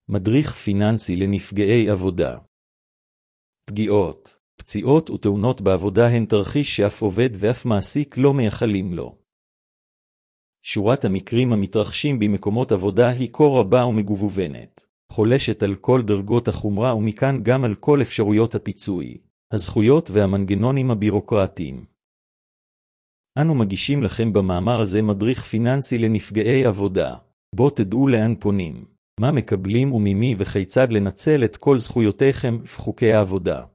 מדריך פיננסי לנפגעי עבודה. פגיעות, פציעות ותאונות בעבודה הן תרחיש שאף עובד ואף מעסיק לא מייחלים לו. שורת המקרים המתרחשים במקומות עבודה היא כה רבה ומגוונים, חולשת על כל דרגות החומרה ומכאן גם על כל אפשרויות הפיצוי, הזכויות והמנגנונים הבירוקרטיים. אנו מגישים לכם במאמר הזה מדריך פיננסי לנפגעי עבודה, בו תדעו לאן פונים, מה מקבלים וממי וכיצד לנצל את כל זכויותיכם וחוקי העבודה.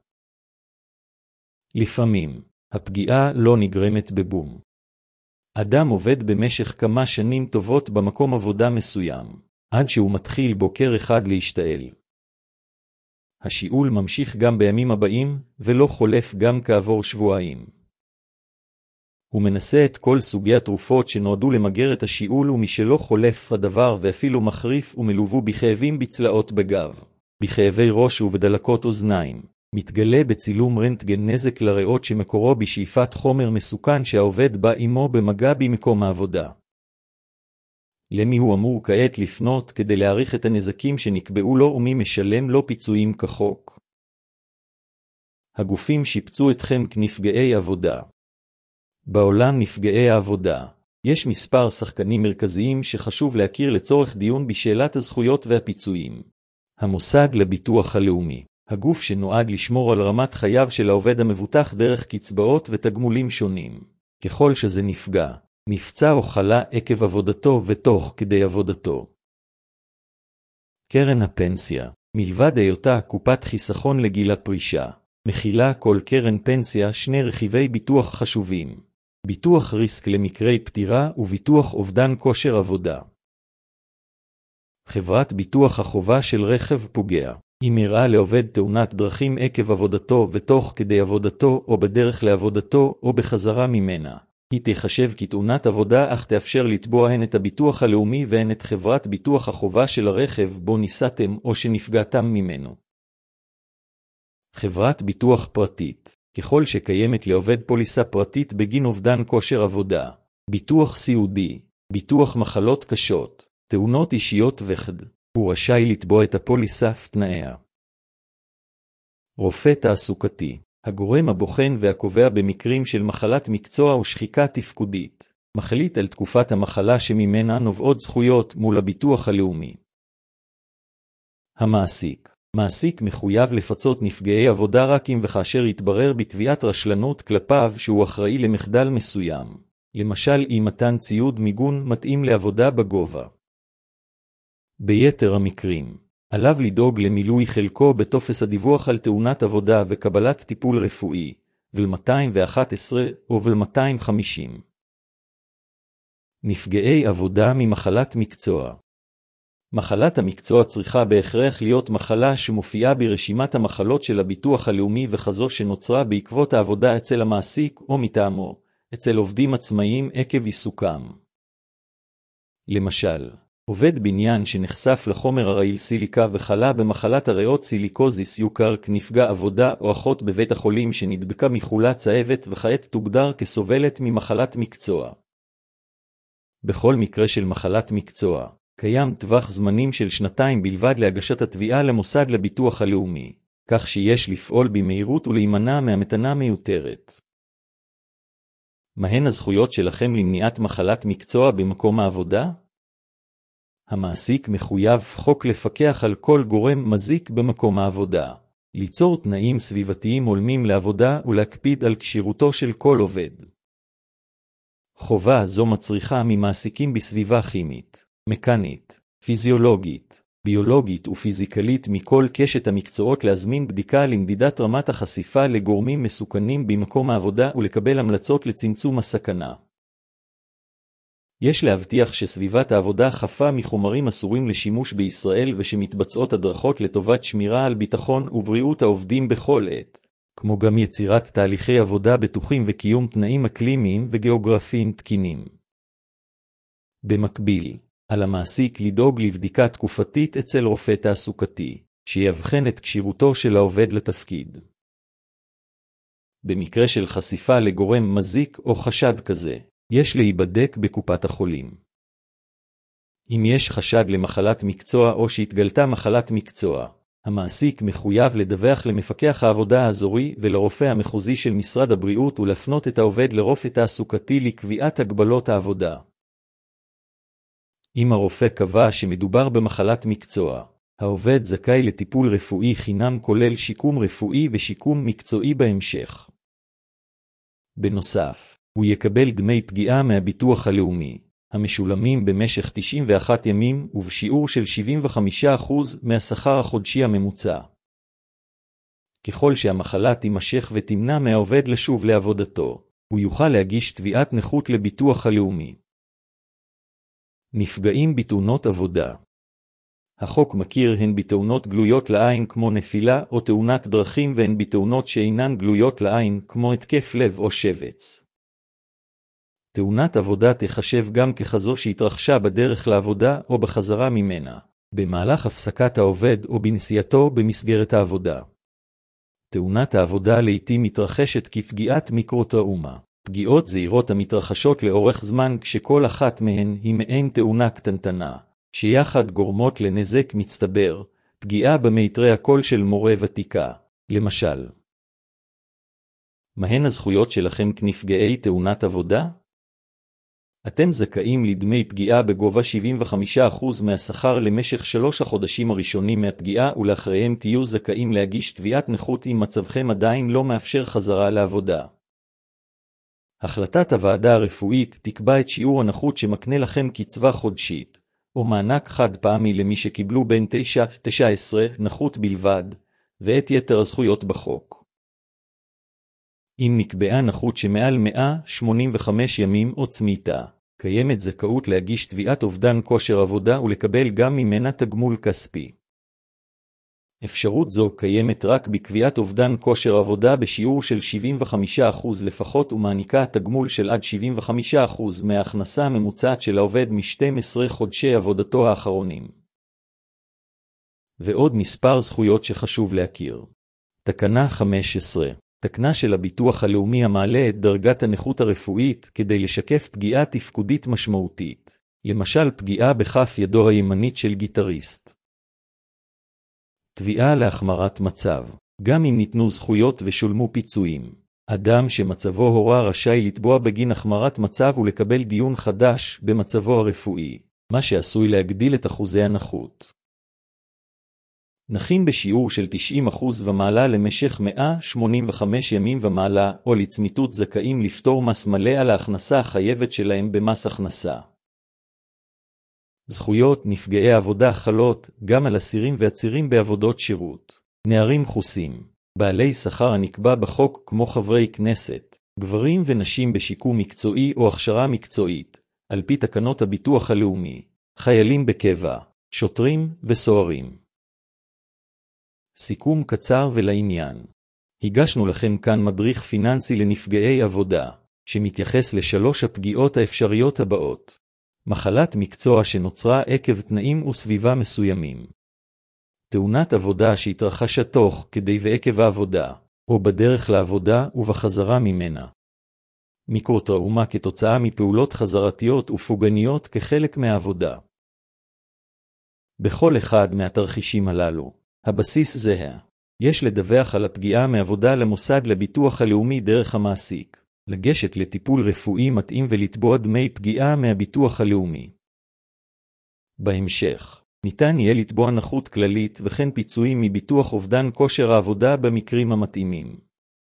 לפעמים, הפגיעה לא נגרמת בבום. אדם עובד במשך כמה שנים טובות במקום עבודה מסוים, עד שהוא מתחיל בוקר אחד להשתעל. השיעול ממשיך גם בימים הבאים, ולא חולף גם כעבור שבועיים. הוא מנסה את כל סוגי התרופות שנועדו למגר את השיעול ומשלא חולף הדבר ואפילו מחריף ומלוו בכאבים בצלעות בגב, בכאבי ראש ובדלקות אוזניים. מתגלה בצילום רנטגן נזק לריאות שמקורו בשאיפת חומר מסוכן שהעובד בא עמו במגע במקום העבודה. למי הוא אמור כעת לפנות כדי להעריך את הנזקים שנקבעו לו ומי משלם לו פיצויים כחוק? הגופים שיפצו אתכם כנפגעי עבודה. בעולם נפגעי העבודה, יש מספר שחקנים מרכזיים שחשוב להכיר לצורך דיון בשאלת הזכויות והפיצויים. המוסד לביטוח הלאומי, הגוף שנועד לשמור על רמת חייו של העובד המבוטח דרך קצבאות ותגמולים שונים, ככל שזה נפגע, נפצע או חלה עקב עבודתו ותוך כדי עבודתו. קרן הפנסיה, מלבד היותה קופת חיסכון לגיל הפרישה, מכילה כל קרן פנסיה שני רכיבי ביטוח חשובים, ביטוח ריסק למקרי פטירה וביטוח אובדן כושר עבודה. חברת ביטוח החובה של רכב פוגע, אם אירעה לעובד תאונת דרכים עקב עבודתו ותוך כדי עבודתו או בדרך לעבודתו או בחזרה ממנה, היא תחשב כתאונת עבודה אך תאפשר לתבוע הן את הביטוח הלאומי והן את חברת ביטוח החובה של הרכב בו ניסתם או שנפגעתם ממנו. חברת ביטוח פרטית, ככל שקיימת לעובד פוליסה פרטית בגין אובדן כושר עבודה, ביטוח סיעודי, ביטוח מחלות קשות, תאונות אישיות וכד, הוא רשאי לתבוע את הפוליסה ותנאיה. רופא תעסוקתי, הגורם הבוחן והקובע במקרים של מחלת מקצוע או שחיקה תפקודית, מחליט על תקופת המחלה שממנה נובעות זכויות מול הביטוח הלאומי. המעסיק, מעסיק מחויב לפצות נפגעי עבודה רק אם וכאשר יתברר בתביעת רשלנות כלפיו שהוא אחראי למחדל מסוים, למשל אם מתן ציוד מיגון מתאים לעבודה בגובה. ביתר המקרים, עליו לדאוג למילוי חלקו בטופס הדיווח על תאונת עבודה וקבלת טיפול רפואי, ול-211 או ול-250. נפגעי עבודה ממחלת מקצוע. מחלת המקצוע צריכה בהכרח להיות מחלה שמופיעה ברשימת המחלות של הביטוח הלאומי וכזו שנוצרה בעקבות העבודה אצל המעסיק או מטעמו, אצל עובדים עצמאיים עקב עיסוקם. למשל, עובד בניין שנחשף לחומר הרעיל סיליקה וחלה במחלת הריאות סיליקוזיס יוכר כנפגע עבודה או אחות בבית החולים שנדבקה מחולה צהבת וכעת תוגדר כסובלת ממחלת מקצוע. בכל מקרה של מחלת מקצוע, קיים טווח זמנים של 2 בלבד להגשת התביעה למוסד לביטוח הלאומי, כך שיש לפעול במהירות ולהימנע מהמתנה מיותרת. מהן הזכויות שלכם למניעת מחלת מקצוע במקום העבודה? המעסיק מחויב חוק לפקח על כל גורם מזיק במקום העבודה, ליצור תנאים סביבתיים הולמים לעבודה ולהקפיד על כשירותו של כל עובד. חובה זו מצריכה ממעסיקים בסביבה כימית, מקנית, פיזיולוגית, ביולוגית ופיזיקלית מכל קשת המקצועות להזמין בדיקה למדידת רמת החשיפה לגורמים מסוכנים במקום העבודה ולקבל המלצות לצמצום הסכנה. יש להבטיח שסביבת העבודה חפה מחומרים אסורים לשימוש בישראל ושמתבצעות הדרכות לטובת שמירה על ביטחון ובריאות העובדים בכל עת, כמו גם יצירת תהליכי עבודה בטוחים וקיום תנאים אקלימיים וגיאוגרפיים תקינים. במקביל, על המעסיק לדאוג לבדיקה תקופתית אצל רופא תעסוקתי, שיבחן את כשירותו של העובד לתפקיד. במקרה של חשיפה לגורם מזיק או חשד כזה, יש להיבדק בקופת החולים. אם יש חשד למחלת מקצוע או שהתגלתה מחלת מקצוע, המעסיק מחויב לדווח למפקח העבודה האזורי ולרופא המחוזי של משרד הבריאות ולהפנות את העובד לרופא תעסוקתי לקביעת הגבלות העבודה. אם הרופא קבע שמדובר במחלת מקצוע, העובד זכאי לטיפול רפואי חינם כולל שיקום רפואי ושיקום מקצועי בהמשך. בנוסף, הוא יקבל דמי פגיעה מהביטוח הלאומי, המשולמים במשך 91 ימים ובשיעור של 75% מהשכר החודשי הממוצע. ככל שהמחלה תימשך ותמנע מהעובד לשוב לעבודתו, הוא יוכל להגיש תביעת נכות לביטוח הלאומי. נפגעים בתאונות עבודה. החוק מכיר הן בתאונות גלויות לעין כמו נפילה או תאונת דרכים והן בתאונות שאינן גלויות לעין כמו התקף לב או שבץ. תאונת עבודה תחשב גם ככזו שהתרחשה בדרך לעבודה או בחזרה ממנה, במהלך הפסקת העובד או בנסיעתו במסגרת העבודה. תאונת העבודה לעתים מתרחשת כפגיעת מיקרוטראומה, פגיעות זעירות המתרחשות לאורך זמן כשכל אחת מהן היא מעין תאונה קטנטנה, שיחד גורמות לנזק מצטבר, פגיעה במיתרי הקול של מורה ותיקה, למשל. מהן הזכויות שלכם כנפגעי תאונת עבודה? אתם זכאים לדמי פגיעה בגובה 75% מהשכר למשך 3 החודשים הראשונים מהפגיעה ולאחריהם תהיו זכאים להגיש תביעת נכות אם מצבכם עדיין לא מאפשר חזרה לעבודה. החלטת הוועדה הרפואית תקבע את שיעור הנכות שמקנה לכם קצבה חודשית, או מענק חד פעמי למי שקיבלו בין 9-19 נכות בלבד, ואת יתר הזכויות בחוק. אם נקבעה נכות שמעל 185 ימים או צמיתה, קיימת זכאות להגיש תביעת אובדן כושר עבודה ולקבל גם ממנה תגמול כספי. אפשרות זו קיימת רק בקביעת אובדן כושר עבודה בשיעור של 75% לפחות ומעניקה תגמול של עד 75% מההכנסה הממוצעת של העובד מ-12 חודשי עבודתו האחרונים. ועוד מספר זכויות שחשוב להכיר. תקנה 15. תקנה של הביטוח הלאומי המעלה את דרגת הנכות הרפואית כדי לשקף פגיעה תפקודית משמעותית, למשל פגיעה בכף ידו הימנית של גיטריסט. תביעה להחמרת מצב. גם אם ניתנו זכויות ושולמו פיצויים, אדם שמצבו הורע רשאי לתבוע בגין החמרת מצב ולקבל דיון חדש במצבו הרפואי, מה שעשוי להגדיל את אחוזי הנכות. נכים בשיעור של 90% ומעלה למשך 185 ימים ומעלה או לצמיתות זכאים לפטור מס מלא על ההכנסה החייבת שלהם במס הכנסה. זכויות נפגעי עבודה חלות גם על אסירים ועצירים בעבודות שירות, נערים חוסים, בעלי שכר הנקבע בחוק כמו חברי כנסת, גברים ונשים בשיקום מקצועי או הכשרה מקצועית, על פי תקנות הביטוח הלאומי, חיילים בקבע, שוטרים וסוהרים. סיכום קצר ולעניין. הגשנו לכם כאן מדריך פיננסי לנפגעי עבודה, שמתייחס ל3 הפגיעות האפשריות הבאות. מחלת מקצוע שנוצרה עקב תנאים וסביבה מסוימים. תאונת עבודה שהתרחשה תוך כדי ועקב העבודה, או בדרך לעבודה ובחזרה ממנה. מיקרוטראומה כתוצאה מפעולות חזרתיות ופוגעניות כחלק מהעבודה. בכל אחד מהתרחישים הללו, הבסיס זהה. יש לדווח על הפגיעה מעבודה למוסד לביטוח הלאומי דרך המעסיק, לגשת לטיפול רפואי מתאים ולתבוע דמי פגיעה מהביטוח הלאומי. בהמשך, ניתן יהיה לתבוע נכות כללית וכן פיצויים מביטוח אובדן כושר העבודה במקרים המתאימים.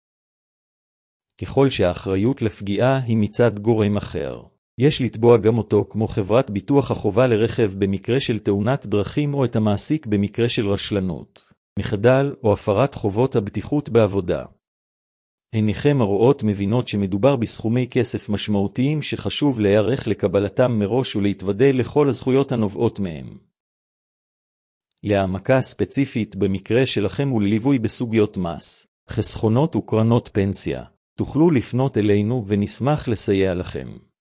ככל שהאחריות לפגיעה היא מצד גורם אחר, יש לתבוע גם אותו כמו חברת ביטוח החובה לרכב במקרה של תאונת דרכים או את המעסיק במקרה של רשלנות, מחדל או הפרת חובות הבטיחות בעבודה. עיניכם הרואות מבינות שמדובר בסכומי כסף משמעותיים שחשוב להיערך לקבלתם מראש ולהתוודע לכל הזכויות הנובעות מהם. להעמקה ספציפית במקרה שלכם ולליווי בסוגיות מס, חסכונות וקרנות פנסיה, תוכלו לפנות אלינו ונשמח לסייע לכם.